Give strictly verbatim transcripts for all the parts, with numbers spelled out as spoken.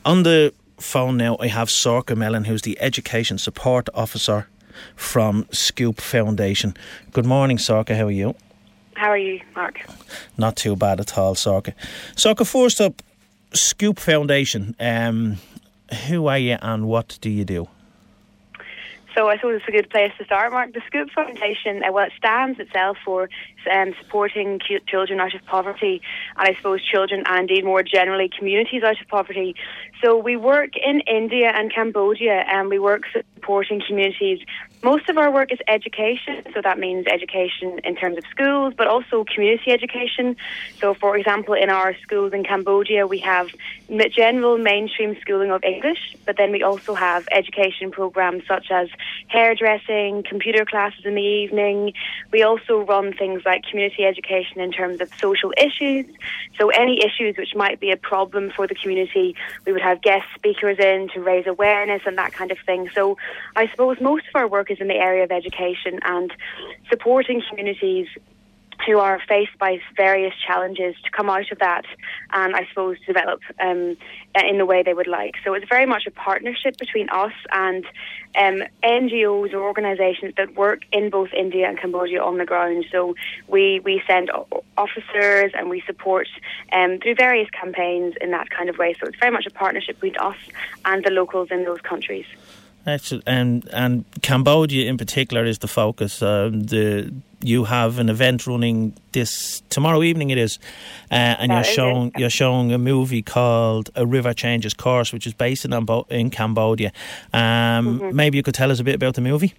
On the phone now, I have Sorcha Mellon, who's the Education Support Officer from Scoop Foundation. Good morning, Sorcha. How are you? How are you, Mark? Not too bad at all, Sorcha. Sorcha, first up, Scoop Foundation. Um, who are you and what do you do? So I suppose it's a good place to start, Mark. The Scoop Foundation, uh, well, it stands itself for um, supporting ch- children out of poverty, and I suppose children and indeed more generally communities out of poverty. So we work in India and Cambodia, and we work supporting communities. Most of our work is education, so that means education in terms of schools, but also community education. So, for example, in our schools in Cambodia, we have general mainstream schooling of English, but then we also have education programs such as hairdressing, computer classes in the evening. We also run things like community education in terms of social issues. So any issues which might be a problem for the community, we would have guest speakers in to raise awareness and that kind of thing. So I suppose most of our work is in the area of education and supporting communities who are faced by various challenges to come out of that and I suppose develop um, in the way they would like. So it's very much a partnership between us and um, N G Os or organisations that work in both India and Cambodia on the ground. So we, we send officers and we support um, through various campaigns in that kind of way. So it's very much a partnership between us and the locals in those countries. And and Cambodia in particular is the focus. Uh, the you have an event running this tomorrow evening. It is, uh, and that you're showing it. you're showing a movie called A River Changes Course, which is based in in Cambodia. Um, mm-hmm. Maybe you could tell us a bit about the movie.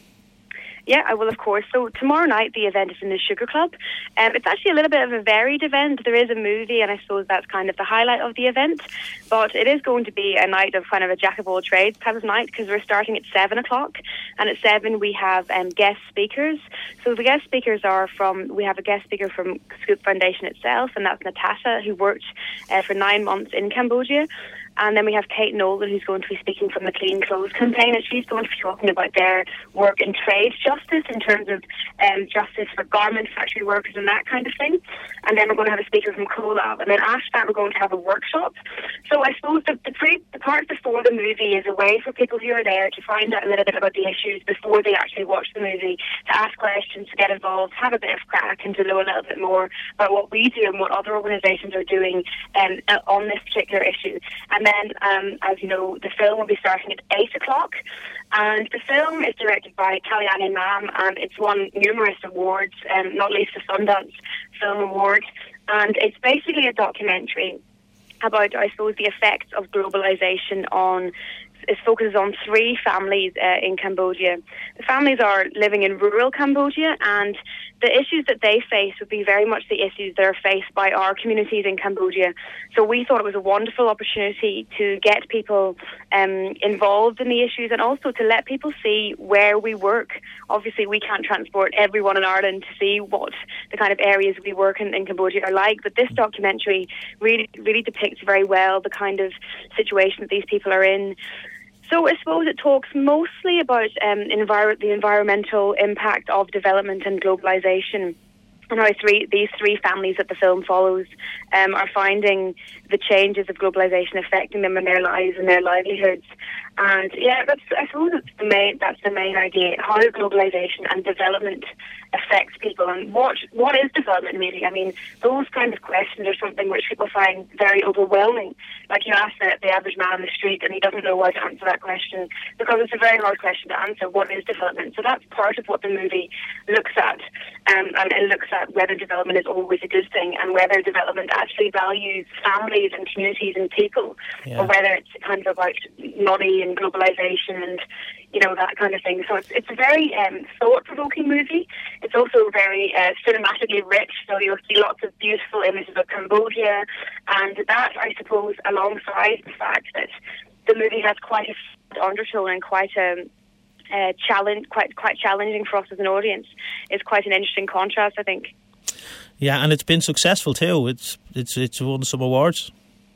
Yeah, I will, of course. So tomorrow night the event is in the Sugar Club. Um, it's actually a little bit of a varied event. There is a movie, and I suppose that's kind of the highlight of the event. But it is going to be a night of kind of a jack of all trades type of night, because we're starting at seven o'clock, and at seven we have um, guest speakers. So the guest speakers are from. We have a guest speaker from Scoop Foundation itself, and that's Natasha, who worked uh, for nine months in Cambodia. And then we have Kate Nolan, who's going to be speaking from the Clean Clothes campaign, and she's going to be talking about their work in trade justice in terms of um, justice for garment factory workers and that kind of thing. And then we're going to have a speaker from CoLab, and then after that we're going to have a workshop. So I suppose the, the, pre, the part before the movie is a way for people who are there to find out a little bit about the issues before they actually watch the movie, to ask questions, to get involved, have a bit of crack, and to know a little bit more about what we do and what other organisations are doing um, on this particular issue. And then, um, as you know, the film will be starting at eight o'clock. And the film is directed by Kalyani Mam, and it's won numerous awards, um, not least the Sundance Film Award. And it's basically a documentary about, I suppose, the effects of globalisation on... It focuses on three families uh, in Cambodia. The families are living in rural Cambodia, and the issues that they face would be very much the issues that are faced by our communities in Cambodia. So we thought it was a wonderful opportunity to get people um, involved in the issues, and also to let people see where we work. Obviously, we can't transport everyone in Ireland to see what the kind of areas we work in in Cambodia are like, but this documentary really, really depicts very well the kind of situation that these people are in. So I suppose it talks mostly about um, envir- the environmental impact of development and globalisation, and how three, these three families that the film follows um, are finding the changes of globalisation affecting them in their lives and their livelihoods. And yeah, that's, I suppose that's the main that's the main idea: how globalisation and development affects people, and what what is development really? I mean, those kind of questions are something which people find very overwhelming. Like, you ask the, the average man on the street, and he doesn't know how to answer that question, because it's a very hard question to answer. What is development? So that's part of what the movie looks at, um, and it looks at whether development is always a good thing, and whether development actually values families and communities and people, yeah. or whether it's kind of about money and globalisation and, you know, that kind of thing. So it's it's a very um, thought-provoking movie. It's also very uh, cinematically rich, so you'll see lots of beautiful images of Cambodia, and that, I suppose, alongside the fact that the movie has quite a undertone and quite a uh, challenge, quite quite challenging for us as an audience, is quite an interesting contrast, I think. Yeah, and it's been successful too. It's it's it's won some awards.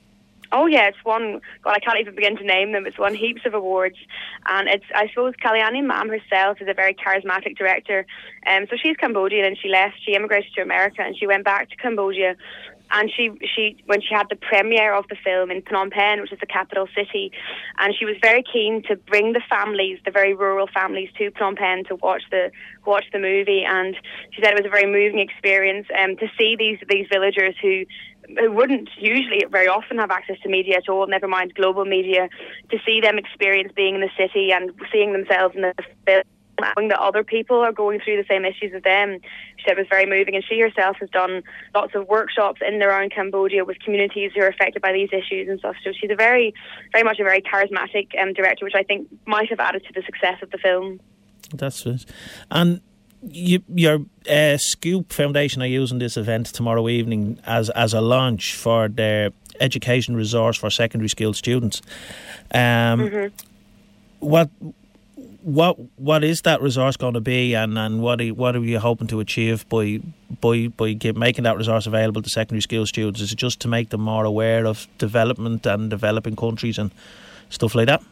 Oh yeah, it's won, God, I can't even begin to name them. It's won heaps of awards. And it's, I suppose, Kalyani Mam herself is a very charismatic director. Um, so she's Cambodian, and she left, she immigrated to America, and she went back to Cambodia. And she, she, when she had the premiere of the film in Phnom Penh, which is the capital city, and she was very keen to bring the families, the very rural families, to Phnom Penh to watch the watch the movie. And she said it was a very moving experience um, to see these these villagers who who wouldn't usually very often have access to media at all, never mind global media, to see them experience being in the city and seeing themselves in the film, knowing that other people are going through the same issues as them. She said it was very moving, and she herself has done lots of workshops in and around Cambodia with communities who are affected by these issues and stuff. So she's a very, very much a very charismatic um, director, which I think might have added to the success of the film. That's it. And you, your uh, Scoop Foundation are using this event tomorrow evening as as a launch for their education resource for secondary school students. Um, mm-hmm. What what what is that resource going to be, and, and what are, what are you hoping to achieve by by by get, making that resource available to secondary school students? Is it just to make them more aware of development and developing countries and stuff like that?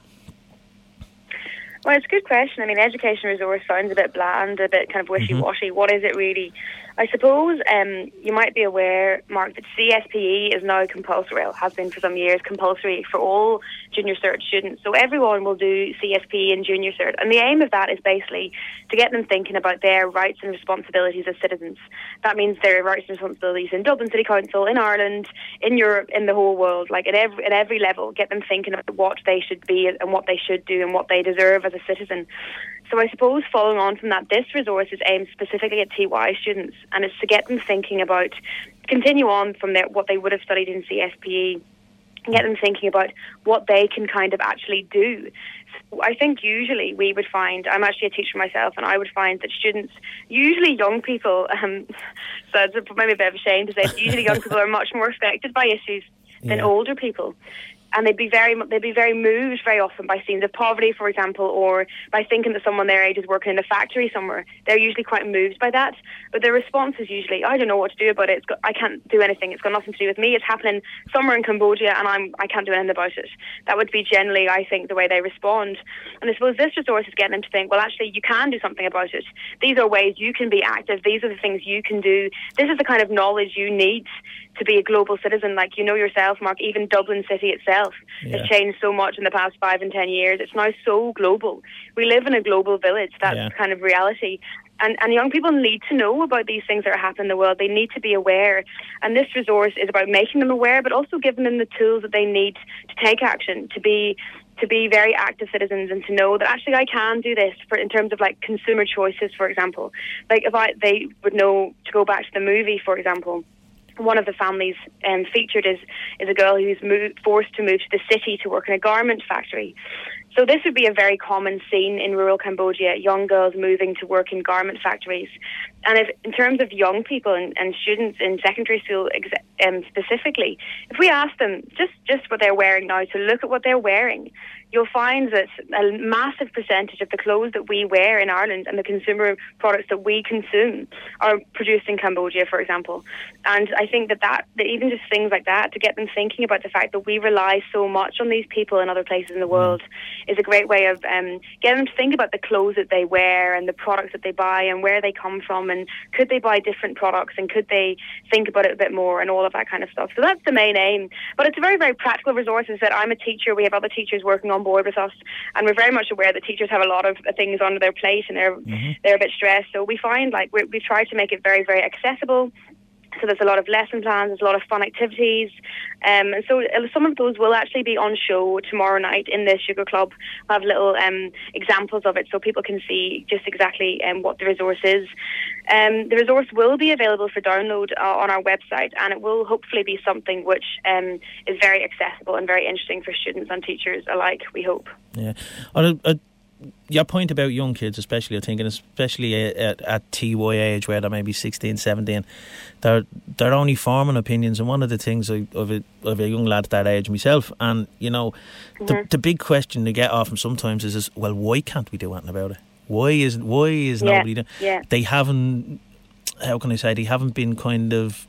Well, it's a good question. I mean, education resource sounds a bit bland, a bit kind of wishy-washy. Mm-hmm. What is it really? I suppose um, you might be aware, Mark, that C S P E is now compulsory, well, has been for some years, compulsory for all junior cert students. So everyone will do C S P E and junior cert. And the aim of that is basically to get them thinking about their rights and responsibilities as citizens. That means their rights and responsibilities in Dublin City Council, in Ireland, in Europe, in the whole world, like at every, at every level, get them thinking about what they should be and what they should do and what they deserve as a citizen. So I suppose following on from that, this resource is aimed specifically at T Y students, and it's to get them thinking about, continue on from their, what they would have studied in C S P E, and get them thinking about what they can kind of actually do. So I think usually we would find, I'm actually a teacher myself, and I would find that students, usually young people, um, so it's maybe a bit of a shame to say, but usually young people are much more affected by issues than yeah. older people. And they'd be very, they'd be very moved very often by scenes of poverty, for example, or by thinking that someone their age is working in a factory somewhere. They're usually quite moved by that. But their response is usually, I don't know what to do about it. It's got, I can't do anything. It's got nothing to do with me. It's happening somewhere in Cambodia, and I'm, I can't do anything about it. That would be generally, I think, the way they respond. And I suppose this resource is getting them to think, well, actually, you can do something about it. These are ways you can be active. These are the things you can do. This is the kind of knowledge you need to be a global citizen. Like, you know yourself, Mark, even Dublin City itself yeah. has changed so much in the past five and ten years. It's now so global. We live in a global village. That's yeah. kind of reality. And, and young people need to know about these things that are happening in the world. They need to be aware. And this resource is about making them aware, but also giving them the tools that they need to take action, to be to be very active citizens, and to know that actually I can do this for, in terms of like consumer choices, for example. Like if I, they would know, to go back to the movie, for example, one of the families um, featured is, is a girl who's moved, forced to move to the city to work in a garment factory. So this would be a very common scene in rural Cambodia, young girls moving to work in garment factories. And if, in terms of young people and, and students in secondary school ex- um, specifically, if we ask them just, just what they're wearing now, to look at what they're wearing, you'll find that a massive percentage of the clothes that we wear in Ireland and the consumer products that we consume are produced in Cambodia, for example. And I think that, that, that even just things like that, to get them thinking about the fact that we rely so much on these people in other places in the world, is a great way of um, getting them to think about the clothes that they wear and the products that they buy and where they come from, and could they buy different products, and could they think about it a bit more, and all of that kind of stuff. So that's the main aim. But it's a very, very practical resource. As I said, I'm a teacher. We have other teachers working on board with us, and we're very much aware that teachers have a lot of things on their plate, and they're mm-hmm. they're a bit stressed. So we find like we're, we've tried to make it very, very accessible. So there's a lot of lesson plans, there's a lot of fun activities. Um, and so some of those will actually be on show tomorrow night in the Sugar Club. We'll have little um, examples of it so people can see just exactly um, what the resource is. Um, the resource will be available for download uh, on our website, and it will hopefully be something which um, is very accessible and very interesting for students and teachers alike, we hope. Yeah. Uh, uh, your point about young kids, especially, I think, and especially at, at T Y age, where they're maybe sixteen, seventeen, they're they're only forming opinions. And one of the things of, of, a, of a young lad at that age myself, and you know, mm-hmm. the, the big question to get off them sometimes is, is, well, why can't we do anything about it? Why is why is yeah. nobody doing? Yeah. They haven't. How can I say? They haven't been kind of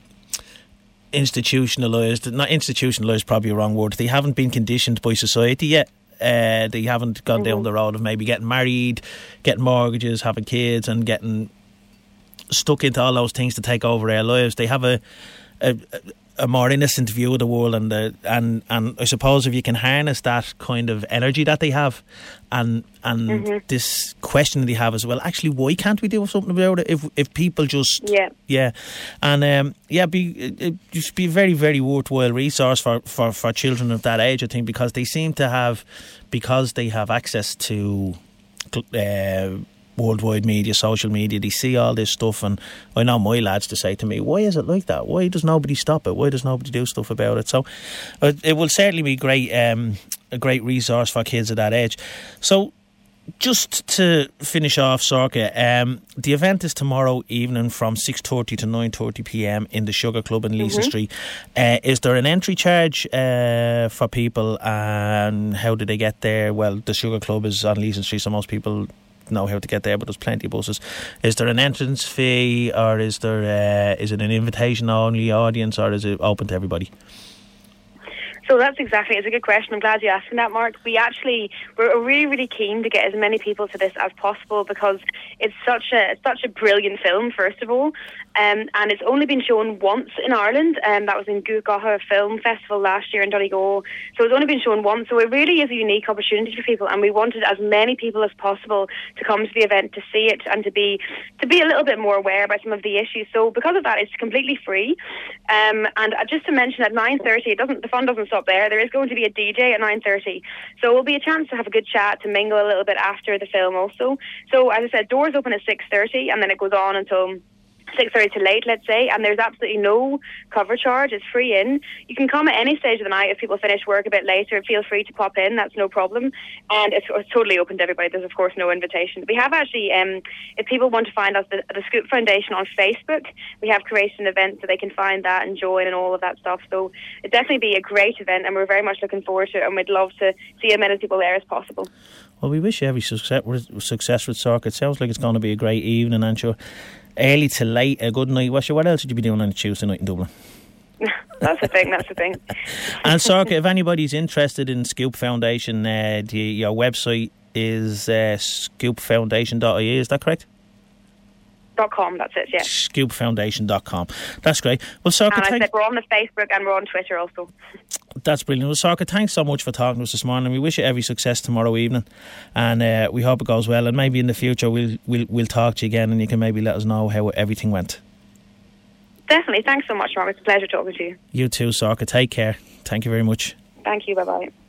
institutionalised. Not institutionalised, probably a wrong word. They haven't been conditioned by society yet. Uh, they haven't gone mm-hmm. down the road of maybe getting married, getting mortgages, having kids, and getting stuck into all those things to take over their lives. They have a a, a more innocent view of the world, and the and and I suppose if you can harness that kind of energy that they have, and and mm-hmm. this question that they have as well, actually, why can't we do something about it? If if people just yeah yeah, and um, yeah, be it just be a very very worthwhile resource for, for, for children of that age, I think, because they seem to have because they have access to Uh, worldwide media, social media, they see all this stuff, and I know my lads to say to me, why is it like that? Why does nobody stop it? Why does nobody do stuff about it? So uh, it will certainly be great, um, a great resource for kids at that age. So just to finish off, Sorcha, um, the event is tomorrow evening from six thirty to nine thirty p.m. in the Sugar Club in Leeson mm-hmm. Street. Uh, is there an entry charge uh, for people, and how do they get there? Well, the Sugar Club is on Leeson Street, so most people know how to get there, but there's plenty of buses. Is there an entrance fee, or is there uh, is it an invitation only audience, or is it open to everybody? So that's exactly, it's a good question. I'm glad you asked me that, Mark. We actually, we're really, really keen to get as many people to this as possible, because it's such a it's such a brilliant film, first of all. Um, and it's only been shown once in Ireland, and um, that was in Gúrgacha Film Festival last year in Donegal. So it's only been shown once, so it really is a unique opportunity for people, and we wanted as many people as possible to come to the event to see it and to be to be a little bit more aware about some of the issues. So because of that, it's completely free. Um, and just to mention, at nine thirty, it doesn't the fun doesn't stop there. There is going to be a D J at nine thirty, so it will be a chance to have a good chat, to mingle a little bit after the film also. So as I said, doors open at six thirty, and then it goes on until six thirty to late, let's say, and there's absolutely no cover charge. It's free in. You can come at any stage of the night. If people finish work a bit later, feel free to pop in. That's no problem. And it's, it's totally open to everybody. There's, of course, no invitation. We have actually, um, if people want to find us, the, the Scoop Foundation on Facebook, we have created an event so they can find that and join and all of that stuff. So it'd definitely be a great event, and we're very much looking forward to it, and we'd love to see as many people there as possible. Well, we wish you every success, success with Sorcha. It sounds like it's going to be a great evening, and sure, early to late, a good night. What else would you be doing on a Tuesday night in Dublin? That's the thing, that's the thing. And Sorcha, if anybody's interested in Scoop Foundation, uh, the, your website is uh, scoop foundation dot I E, is that correct? Dot com, that's it, yeah. scoop foundation dot com. That's great. Well, Sorcha, and I thank- said we're on the Facebook and we're on Twitter also. That's brilliant. Well, Sorcha, thanks so much for talking to us this morning. We wish you every success tomorrow evening, and uh, we hope it goes well. And maybe in the future we'll we'll we'll talk to you again, and you can maybe let us know how everything went. Definitely. Thanks so much, Mark. It's a pleasure talking to you. You too, Sorcha. Take care. Thank you very much. Thank you. Bye bye.